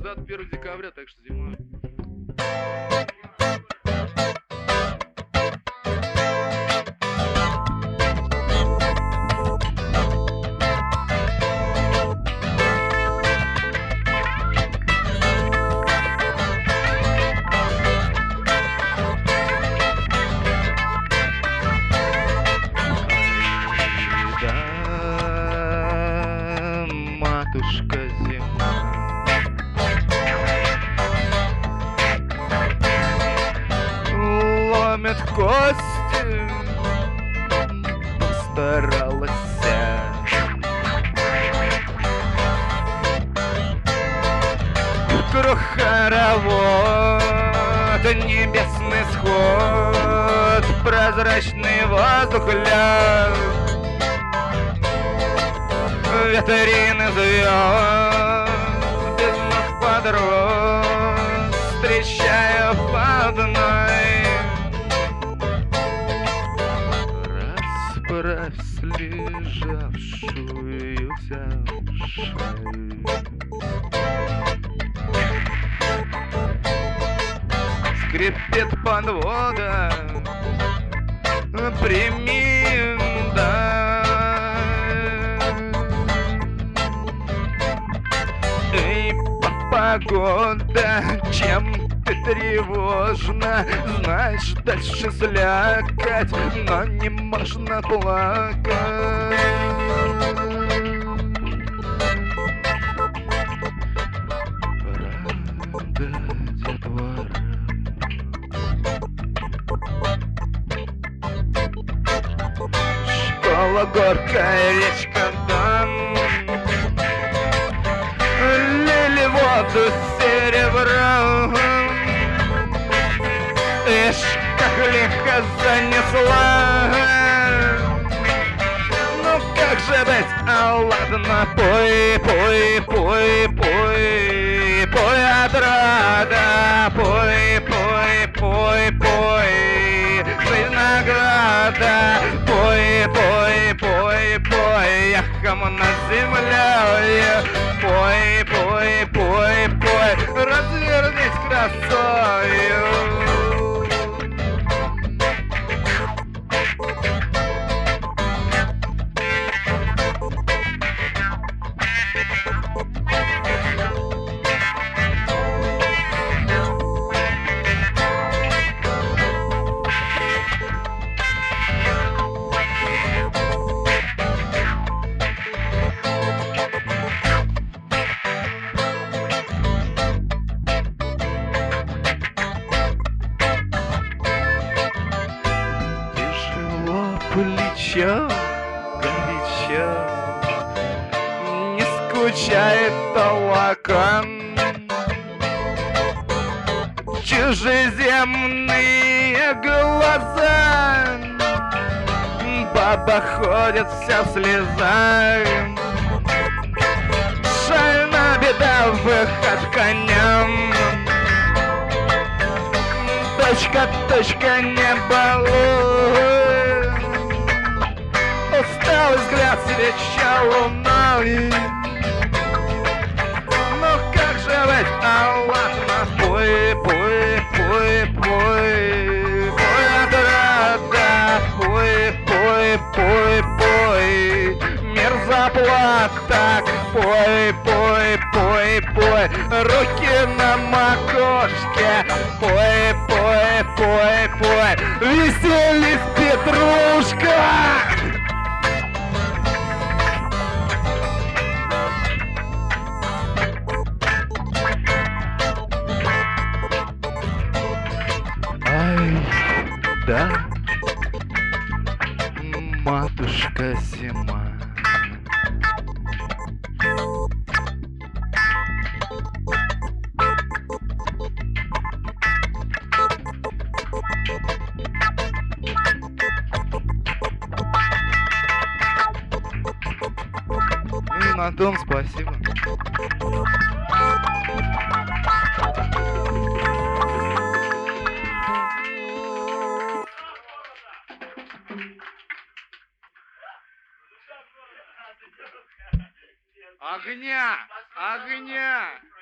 21 декабря, так что зима. Матушка зима ломит кости, постаралась. Вокруг хоровод, небесный сход, прозрачный воздух лед, витрины звезд, бездных подрост, встречаю по одной. Расправь слежавшуюся шею. Скрипит подвода, прими дай. Эй, погода, чем ты тревожна? Знаешь, дальше слякать, но не можно плакать. Школа, горькая речка, Дон, лили воду серебром. Ишь, как легко занесла. Ну как же быть, а ладно, пой, пой, пой, пой, пой отрада, пой, пой, пой, пой, жизнь награда, пой, пой, пой, пой, эхом на земле, пой, пой, пой, пой, развернись красою. Плечо горячо, не скучает толокон. Чужеземные глаза, баба ходит вся в слезах. Шальна беда, выход конем. Точка, точка, не балуй. Усталый взгляд свеча луной. Ну как же быть, а ладно, пой, пой, пой, пой, пой отрада, пой, пой, пой, пой, мир заплаток, пой, пой, пой, пой, руки на макушке, пой, пой, пой, пой, веселись, Петрушка! Да, матушка зима. Ну и на том спасибо. Огня! Огня!